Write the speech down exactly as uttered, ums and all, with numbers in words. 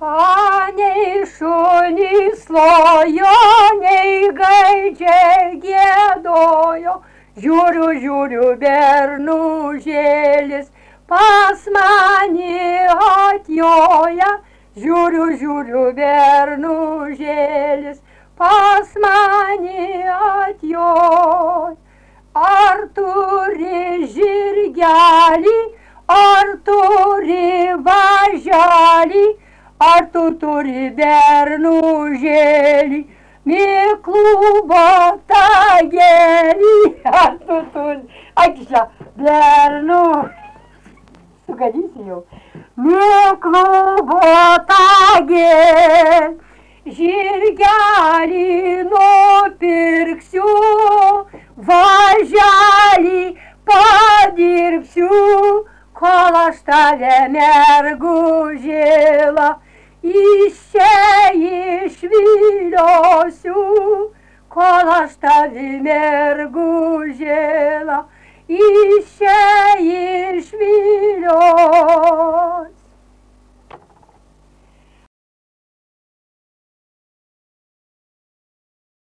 Anei šunys lojo, nei gaidžiai giedojo, žiūriu, žiūriu, bernužėlis pas mane atjoja, žiūriu, žiūriu, bernužėlis pas mane atjoja. Ar turi žirgelį, ar turi važelį, ar tu turi bernužėlį, miklų botagėlį, ar tu turi, akšia, bernu, sugadysi jau, miklų botagėlį, žirgelį nupirksiu, važelį padirbsiu, kol aš tave mergužėlą iš čia išviliosiu, kol aš tave mergužėlą iš čia išviliosiu.